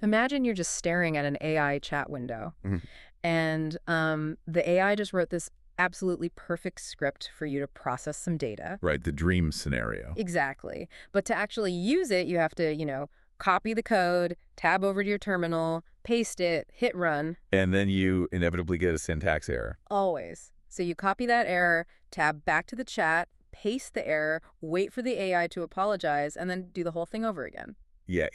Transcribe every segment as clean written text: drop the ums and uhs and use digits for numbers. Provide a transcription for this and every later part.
Imagine you're just staring at an AI chat window, Mhm. and the AI just wrote this absolutely perfect script for you to process some data. Right, the dream scenario. Exactly. But to actually use it, you have to, copy the code, tab over to your terminal, paste it, hit run, And then you inevitably get a syntax error. always. So you copy that error, tab back to the chat, paste the error, wait for the AI to apologize, and then do the whole thing over again. Yeah,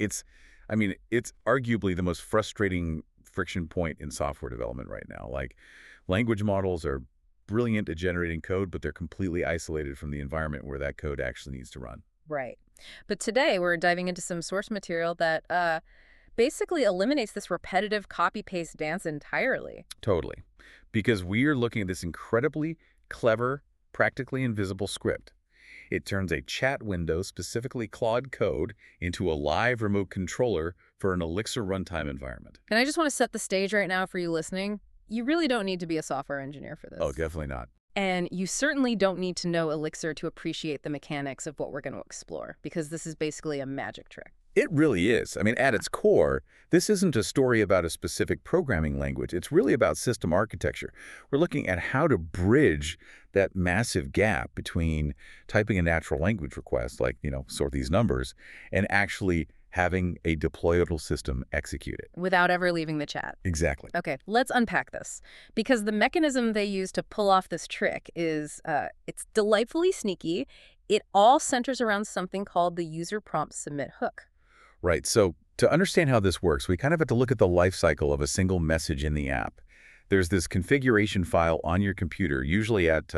it's arguably the most frustrating friction point in software development right now. Like, language models are brilliant at generating code, but they're completely isolated from the environment where that code actually needs to run. Right. But today we're diving into some source material that basically eliminates this repetitive copy-paste dance entirely. Totally. Because we are looking at this incredibly clever, practically invisible script. It turns a chat window, specifically Claude code, into a live remote controller for an Elixir runtime environment. And I just want to set the stage right now for you listening. You really don't need to be a software engineer for this. Oh, definitely not. And you certainly don't need to know Elixir to appreciate the mechanics of what we're going to explore, because this is basically a magic trick. It really is. I mean, at its core, this isn't a story about a specific programming language. It's really about system architecture. We're looking at how to bridge that massive gap between typing a natural language request, like, sort these numbers, and actually having a deployable system execute it. Without ever leaving the chat. Exactly. Okay, let's unpack this. Because the mechanism they use to pull off this trick is, it's delightfully sneaky. It all centers around something called the user prompt submit hook. Right. So to understand how this works, we kind of have to look at the life cycle of a single message in the app. There's this configuration file on your computer, usually at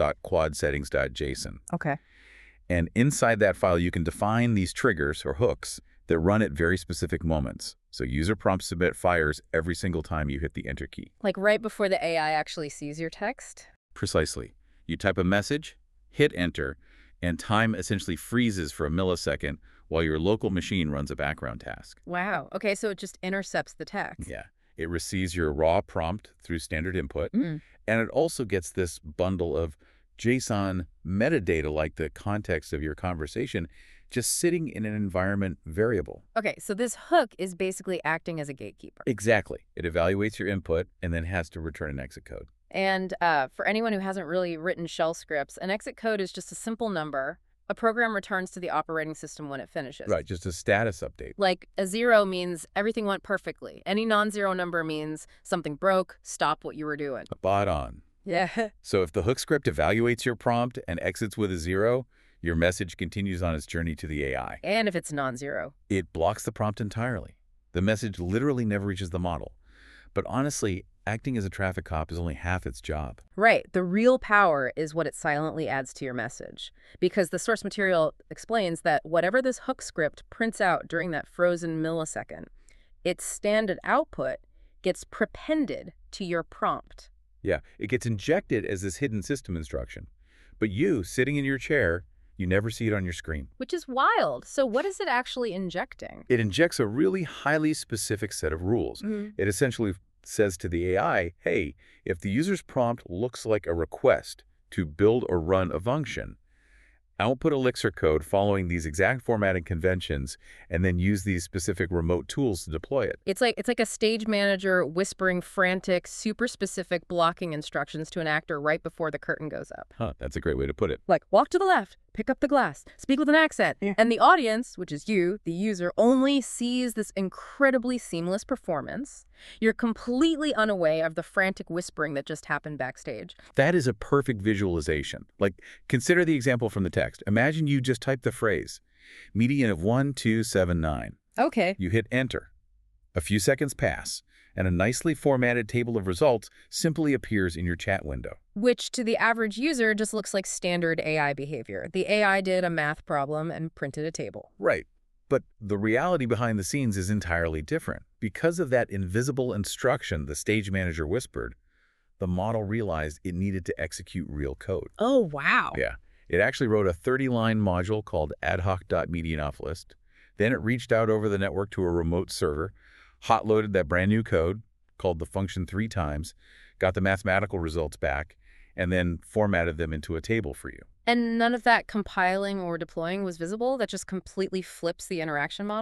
.quadsettings.json. Okay. And inside that file, you can define these triggers or hooks that run at very specific moments. So user prompt submit fires every single time you hit the enter key. Like right before the AI actually sees your text? Precisely. You type a message, hit enter, and time essentially freezes for a millisecond while your local machine runs a background task. Wow. Okay, so it just intercepts the text. Yeah. It receives your raw prompt through standard input, Mm. and it also gets this bundle of JSON metadata like the context of your conversation just sitting in an environment variable. Okay, so this hook is basically acting as a gatekeeper. Exactly. It evaluates your input and then has to return an exit code. And for anyone who hasn't really written shell scripts, an exit code is just a simple number. A program returns to the operating system when it finishes. Right, just a status update. Like a 0 means everything went perfectly. Any non-zero number means something broke, stop what you were doing. Spot on. Yeah. So if the hook script evaluates your prompt and exits with a 0, your message continues on its journey to the AI. And if it's non-zero. It blocks the prompt entirely. The message literally never reaches the model. But honestly, acting as a traffic cop is only half its job. Right. The real power is what it silently adds to your message. Because the source material explains that whatever this hook script prints out during that frozen millisecond, its standard output gets prepended to your prompt. Yeah, it gets injected as this hidden system instruction. But you, sitting in your chair, you never see it on your screen. Which is wild. So what is it actually injecting? It injects a really highly specific set of rules. It essentially says to the AI, hey, if the user's prompt looks like a request to build or run a function, output Elixir code following these exact formatting conventions, and then use these specific remote tools to deploy it. It's like a stage manager whispering frantic, super specific blocking instructions to an actor right before the curtain goes up. Huh, that's a great way to put it. Like, walk to the left, pick up the glass, speak with an accent. Yeah. And the audience, which is you, the user, only sees this incredibly seamless performance. You're completely unaware of the frantic whispering that just happened backstage. That is a perfect visualization. Like, consider the example from the text. Imagine you just type the phrase, median of 1279. Okay. You hit enter. A few seconds pass, and a nicely formatted table of results simply appears in your chat window. Which to the average user just looks like standard AI behavior. The AI did a math problem and printed a table. Right. But the reality behind the scenes is entirely different. Because of that invisible instruction the stage manager whispered, the model realized it needed to execute real code. Oh, wow. Yeah. It actually wrote a 30-line module called adhoc.medianofflist. Then it reached out over the network to a remote server, hot-loaded that brand new code, called the function 3 times, got the mathematical results back, and then formatted them into a table for you. And none of that compiling or deploying was visible? That just completely flips the interaction model?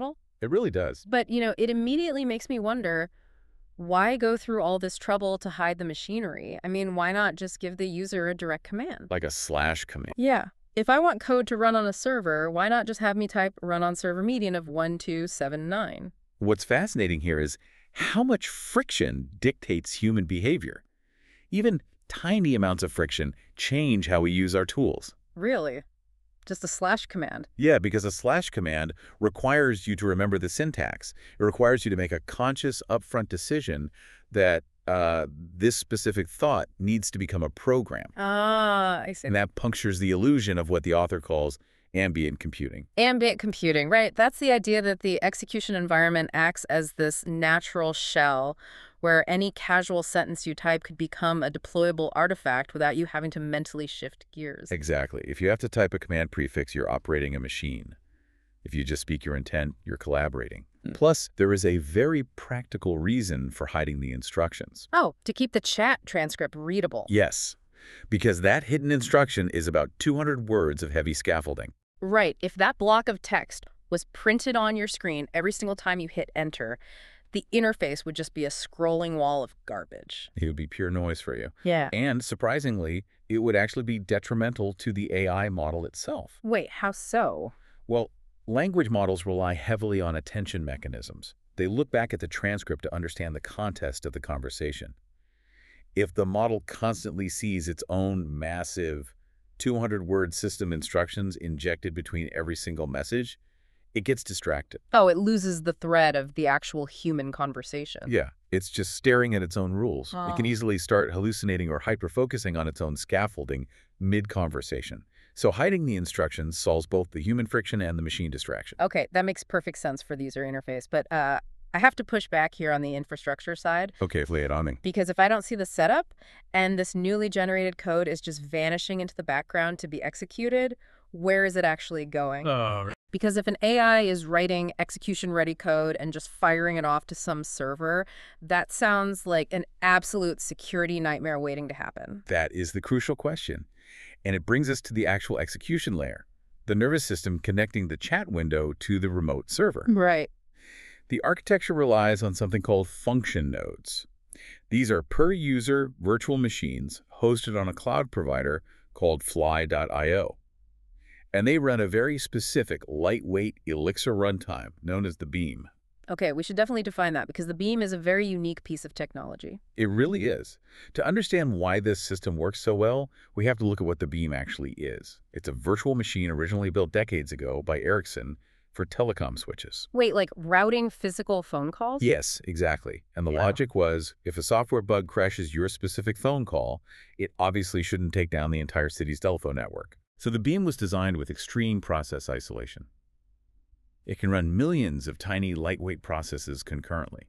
It really does. But, it immediately makes me wonder, why go through all this trouble to hide the machinery? I mean, why not just give the user a direct command? Like a slash command. Yeah. If I want code to run on a server, why not just have me type run on server median of 1279? What's fascinating here is how much friction dictates human behavior. Even tiny amounts of friction change how we use our tools. Really? Just a slash command? Yeah, because a slash command requires you to remember the syntax. It requires you to make a conscious, upfront decision that this specific thought needs to become a program. Ah, I see. And that punctures the illusion of what the author calls ambient computing. Ambient computing, right. That's the idea that the execution environment acts as this natural shell where any casual sentence you type could become a deployable artifact without you having to mentally shift gears. Exactly. If you have to type a command prefix, you're operating a machine. If you just speak your intent, you're collaborating. Plus, there is a very practical reason for hiding the instructions. Oh, to keep the chat transcript readable. Yes, because that hidden instruction is about 200 words of heavy scaffolding. Right. If that block of text was printed on your screen every single time you hit enter, the interface would just be a scrolling wall of garbage. It would be pure noise for you. Yeah. And surprisingly, it would actually be detrimental to the AI model itself. Wait, how so? Well, language models rely heavily on attention mechanisms. They look back at the transcript to understand the context of the conversation. If the model constantly sees its own massive 200-word system instructions injected between every single message, it gets distracted. Oh, it loses the thread of the actual human conversation. Yeah, it's just staring at its own rules. It can easily start hallucinating or hyper-focusing on its own scaffolding mid-conversation. So hiding the instructions solves both the human friction and the machine distraction. Okay, that makes perfect sense for the user interface. But I have to push back here on the infrastructure side. Okay, lay it on me. Because if I don't see the setup and this newly generated code is just vanishing into the background to be executed, where is it actually going? Because if an AI is writing execution-ready code and just firing it off to some server, that sounds like an absolute security nightmare waiting to happen. That is the crucial question. And it brings us to the actual execution layer, the nervous system connecting the chat window to the remote server. Right. The architecture relies on something called function nodes. These are per-user virtual machines hosted on a cloud provider called Fly.io. And they run a very specific, lightweight Elixir runtime known as the Beam. Okay, we should definitely define that because the Beam is a very unique piece of technology. It really is. To understand why this system works so well, we have to look at what the Beam actually is. It's a virtual machine originally built decades ago by Ericsson for telecom switches. Wait, like routing physical phone calls? Yes, exactly. And the logic was, if a software bug crashes your specific phone call, it obviously shouldn't take down the entire city's telephone network. So the Beam was designed with extreme process isolation. It can run millions of tiny, lightweight processes concurrently.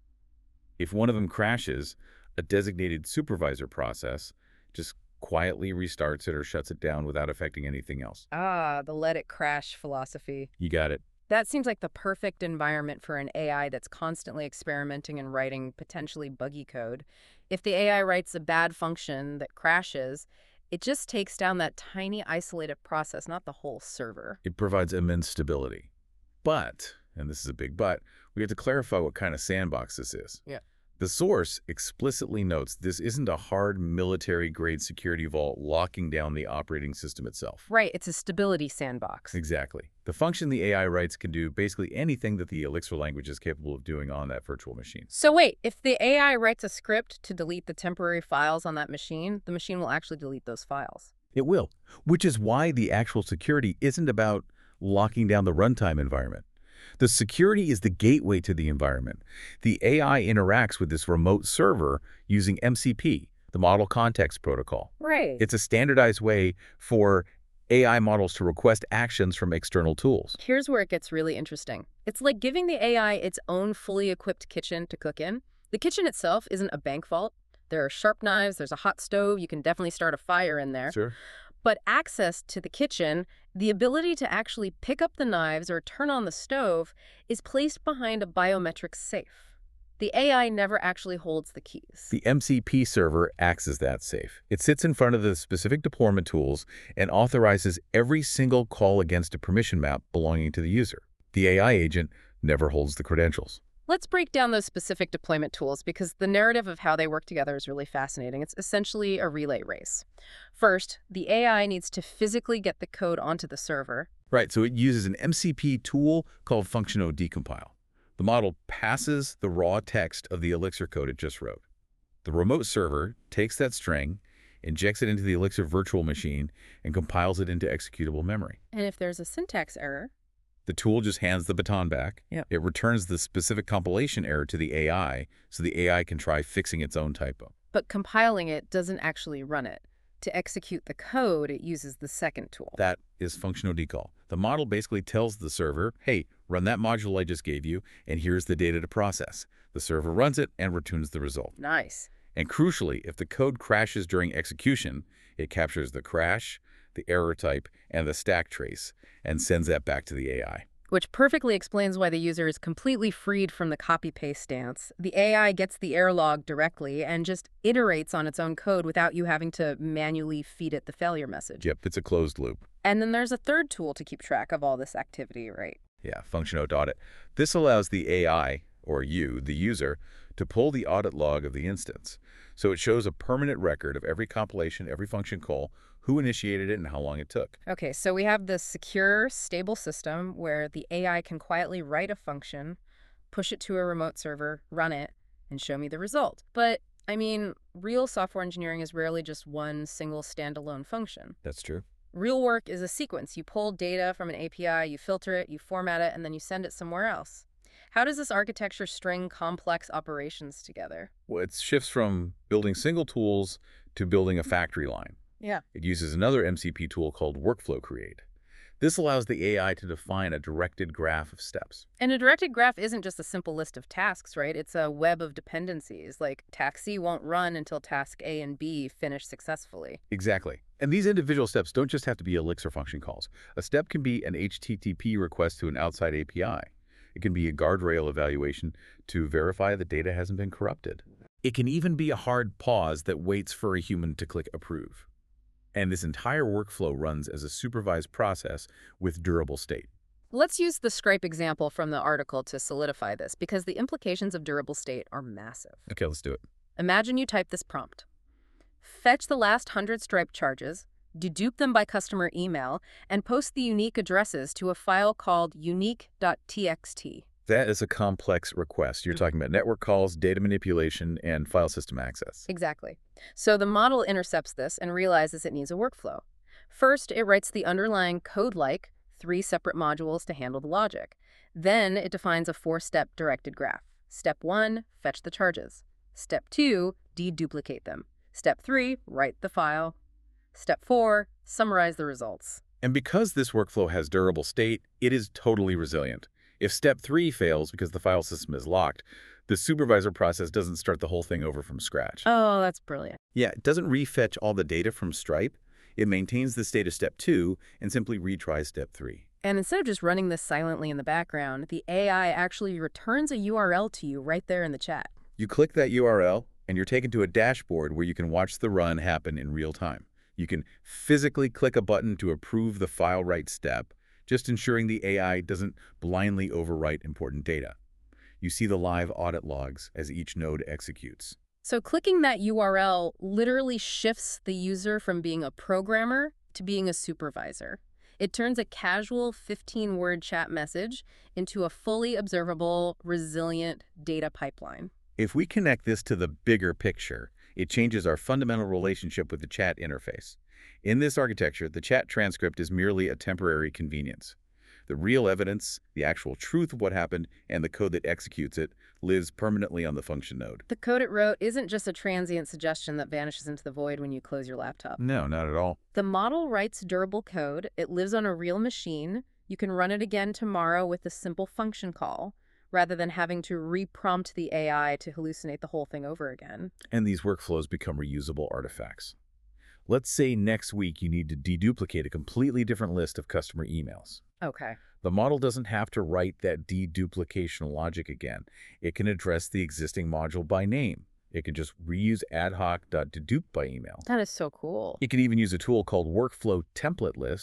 If one of them crashes, a designated supervisor process just quietly restarts it or shuts it down without affecting anything else. Ah, the let it crash philosophy. You got it. That seems like the perfect environment for an AI that's constantly experimenting and writing potentially buggy code. If the AI writes a bad function that crashes, it just takes down that tiny isolated process, not the whole server. It provides immense stability. But, and this is a big but, we have to clarify what kind of sandbox this is. Yeah. The source explicitly notes this isn't a hard military-grade security vault locking down the operating system itself. Right, it's a stability sandbox. Exactly. The function the AI writes can do basically anything that the Elixir language is capable of doing on that virtual machine. So wait, if the AI writes a script to delete the temporary files on that machine, the machine will actually delete those files. It will, which is why the actual security isn't about locking down the runtime environment. The security is the gateway to the environment. The AI interacts with this remote server using MCP, the Model Context Protocol. Right. It's a standardized way for AI models to request actions from external tools. Here's where it gets really interesting. It's like giving the AI its own fully equipped kitchen to cook in. The kitchen itself isn't a bank vault. There are sharp knives, there's a hot stove, you can definitely start a fire in there. Sure. But access to the kitchen, the ability to actually pick up the knives or turn on the stove, is placed behind a biometric safe. The AI never actually holds the keys. The MCP server acts as that safe. It sits in front of the specific deployment tools and authorizes every single call against a permission map belonging to the user. The AI agent never holds the credentials. Let's break down those specific deployment tools because the narrative of how they work together is really fascinating. It's essentially a relay race. First, the AI needs to physically get the code onto the server. Right, so it uses an MCP tool called Functiono-Decompile. The model passes the raw text of the Elixir code it just wrote. The remote server takes that string, injects it into the Elixir virtual machine, and compiles it into executable memory. And if there's a syntax error, The tool just hands the baton back. Yep. It returns the specific compilation error to the AI so the AI can try fixing its own typo. but compiling it doesn't actually run it. To execute the code, it uses the second tool. That is Functiono-Decall. The model basically tells the server, hey, run that module I just gave you, and here's the data to process. The server runs it and returns the result. Nice. And crucially, if the code crashes during execution, it captures the crash, the error type, and the stack trace, and sends that back to the AI. Which perfectly explains why the user is completely freed from the copy-paste stance. The AI gets the error log directly and just iterates on its own code without you having to manually feed it the failure message. Yep, it's a closed loop. And then there's a third tool to keep track of all this activity, right? Yeah, Functiono-Audit. This allows the AI, or you, the user, to pull the audit log of the instance. So it shows a permanent record of every compilation, every function call, who initiated it, and how long it took. Okay, so we have this secure, stable system where the AI can quietly write a function, push it to a remote server, run it, and show me the result. But, I mean, real software engineering is rarely just one single standalone function. That's true. Real work is a sequence. You pull data from an API, you filter it, you format it, and then you send it somewhere else. How does this architecture string complex operations together? Well, it shifts from building single tools to building a factory line. Yeah. It uses another MCP tool called Workflow Create. This allows the AI to define a directed graph of steps. And a directed graph isn't just a simple list of tasks, right? It's a web of dependencies. Like, task C won't run until task A and B finish successfully. Exactly. And these individual steps don't just have to be Elixir function calls. A step can be an HTTP request to an outside API. It can be a guardrail evaluation to verify the data hasn't been corrupted. It can even be a hard pause that waits for a human to click approve. And this entire workflow runs as a supervised process with durable state. Let's use the Stripe example from the article to solidify this, because the implications of durable state are massive. Okay, let's do it. Imagine you type this prompt. Fetch the last 100 Stripe charges, dedupe them by customer email, and post the unique addresses to a file called unique.txt. That is a complex request. You're talking about network calls, data manipulation, and file system access. Exactly. So the model intercepts this and realizes it needs a workflow. First, it writes the underlying code-like 3 separate modules to handle the logic. Then it defines a 4-step directed graph. Step 1, fetch the charges. Step 2, deduplicate them. Step 3, write the file. Step 4, summarize the results. And because this workflow has durable state, it is totally resilient. If step 3 fails because the file system is locked, the supervisor process doesn't start the whole thing over from scratch. Oh, that's brilliant. Yeah, it doesn't refetch all the data from Stripe. It maintains the state of step 2 and simply retries step 3. And instead of just running this silently in the background, the AI actually returns a URL to you right there in the chat. You click that URL, and you're taken to a dashboard where you can watch the run happen in real time. You can physically click a button to approve the file write step, just ensuring the AI doesn't blindly overwrite important data. You see the live audit logs as each node executes. So clicking that URL literally shifts the user from being a programmer to being a supervisor. It turns a casual 15-word chat message into a fully observable, resilient data pipeline. If we connect this to the bigger picture, it changes our fundamental relationship with the chat interface. In this architecture, the chat transcript is merely a temporary convenience. The real evidence, the actual truth of what happened, and the code that executes it lives permanently on the function node. The code it wrote isn't just a transient suggestion that vanishes into the void when you close your laptop. No, not at all. The model writes durable code. It lives on a real machine. You can run it again tomorrow with a simple function call, rather than having to reprompt the AI to hallucinate the whole thing over again. And these workflows become reusable artifacts. Let's say next week you need to deduplicate a completely different list of customer emails. Okay. The model doesn't have to write that deduplication logic again. It can address the existing module by name. It can just reuse adhoc.dedupe by email. That is so cool. It can even use a tool called Workflow Template List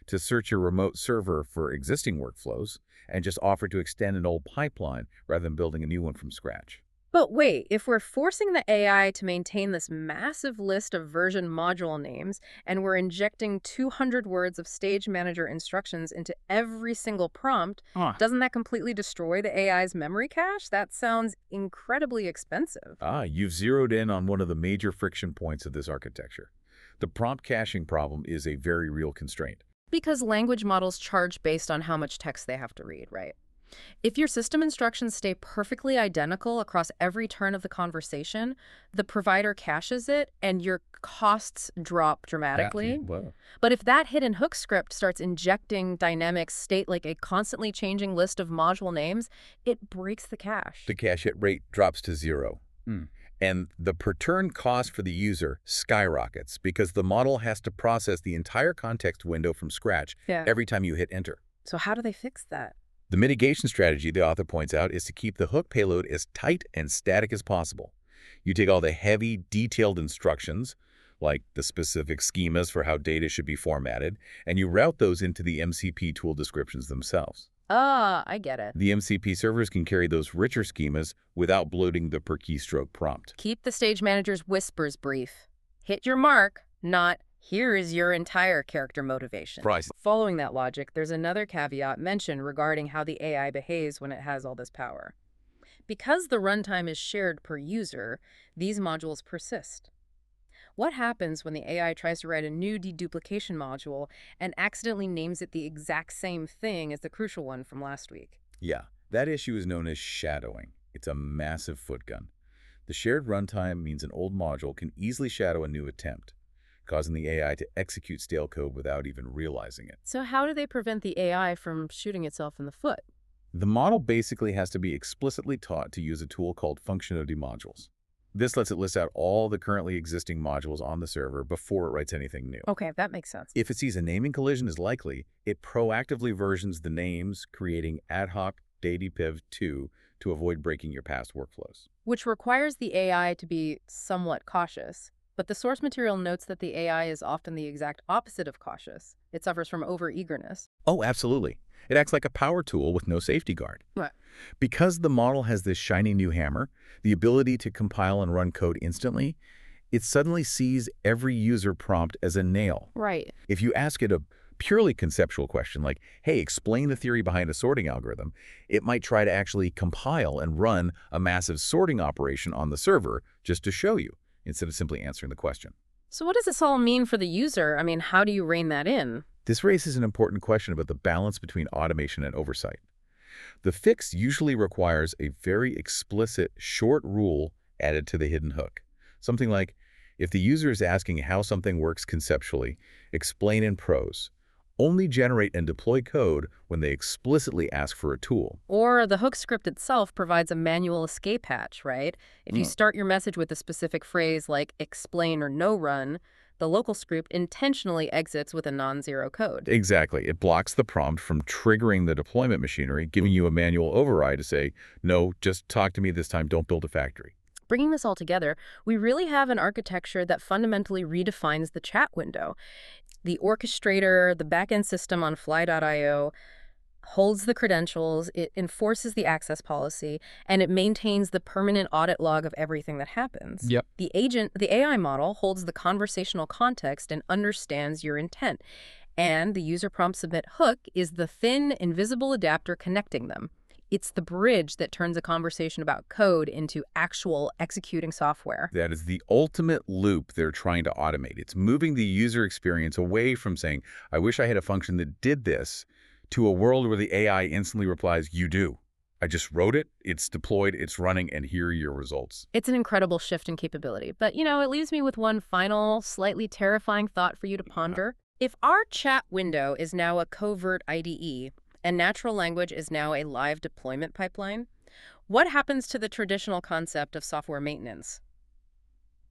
to search your remote server for existing workflows and just offer to extend an old pipeline rather than building a new one from scratch. But wait, if we're forcing the AI to maintain this massive list of version module names and we're injecting 200 words of Stage Manager instructions into every single prompt, doesn't that completely destroy the AI's memory cache? That sounds incredibly expensive. You've zeroed in on one of the major friction points of this architecture. The prompt caching problem is a very real constraint. Because language models charge based on how much text they have to read, right? If your system instructions stay perfectly identical across every turn of the conversation, the provider caches it and your costs drop dramatically. Whoa. But if that hidden hook script starts injecting dynamic state like a constantly changing list of module names, it breaks the cache. The cache hit rate drops to 0. And the per turn cost for the user skyrockets because the model has to process the entire context window from scratch every time you hit enter. So how do they fix that? The mitigation strategy, the author points out, is to keep the hook payload as tight and static as possible. You take all the heavy, detailed instructions, like the specific schemas for how data should be formatted, and you route those into the MCP tool descriptions themselves. I get it. The MCP servers can carry those richer schemas without bloating the per keystroke prompt. Keep the Stage Manager's whispers brief. Hit your mark, not here is your entire character motivation. Price. Following that logic, there's another caveat mentioned regarding how the AI behaves when it has all this power. Because the runtime is shared per user, these modules persist. What happens when the AI tries to write a new deduplication module and accidentally names it the exact same thing as the crucial one from last week? Yeah, that issue is known as shadowing. It's a massive footgun. The shared runtime means an old module can easily shadow a new attempt, causing the AI to execute stale code without even realizing it. So how do they prevent the AI from shooting itself in the foot? The model basically has to be explicitly taught to use a tool called functionality modules. This lets it list out all the currently existing modules on the server before it writes anything new. Okay, that makes sense. If it sees a naming collision is likely, it proactively versions the names, creating ad hoc DatiPiv2 to avoid breaking your past workflows. Which requires the AI to be somewhat cautious. But the source material notes that the AI is often the exact opposite of cautious. It suffers from overeagerness. Oh, absolutely. It acts like a power tool with no safety guard. Right. Because the model has this shiny new hammer, the ability to compile and run code instantly, it suddenly sees every user prompt as a nail. Right. If you ask it a purely conceptual question like, hey, explain the theory behind a sorting algorithm, it might try to actually compile and run a massive sorting operation on the server just to show you, instead of simply answering the question. So what does this all mean for the user? I mean, how do you rein that in? This raises an important question about the balance between automation and oversight. The fix usually requires a very explicit short rule added to the hidden hook. Something like, if the user is asking how something works conceptually, explain in prose. Only generate and deploy code when they explicitly ask for a tool. Or the hook script itself provides a manual escape hatch, right? If you start your message with a specific phrase like explain or no run, the local script intentionally exits with a non-zero code. Exactly. It blocks the prompt from triggering the deployment machinery, giving you a manual override to say, no, just talk to me this time, don't build a factory. Bringing this all together, we really have an architecture that fundamentally redefines the chat window. The orchestrator, the backend system on Fly.io, holds the credentials, it enforces the access policy, and it maintains the permanent audit log of everything that happens. Yep. The AI model holds the conversational context and understands your intent. And the user prompt submit hook is the thin, invisible adapter connecting them. It's the bridge that turns a conversation about code into actual executing software. That is the ultimate loop they're trying to automate. It's moving the user experience away from saying, I wish I had a function that did this, to a world where the AI instantly replies, you do. I just wrote it, it's deployed, it's running, and here are your results. It's an incredible shift in capability. But, it leaves me with one final, slightly terrifying thought for you to ponder. If our chat window is now a covert IDE, and natural language is now a live deployment pipeline, what happens to the traditional concept of software maintenance?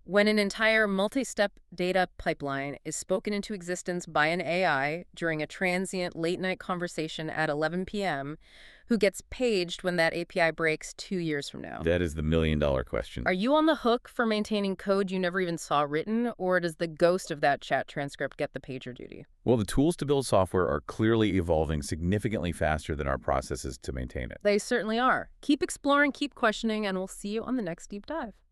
When an entire multi-step data pipeline is spoken into existence by an AI during a transient late-night conversation at 11 p.m., who gets paged when that API breaks 2 years from now? That is the million-dollar question. Are you on the hook for maintaining code you never even saw written, or does the ghost of that chat transcript get the pager duty? Well, the tools to build software are clearly evolving significantly faster than our processes to maintain it. They certainly are. Keep exploring, keep questioning, and we'll see you on the next deep dive.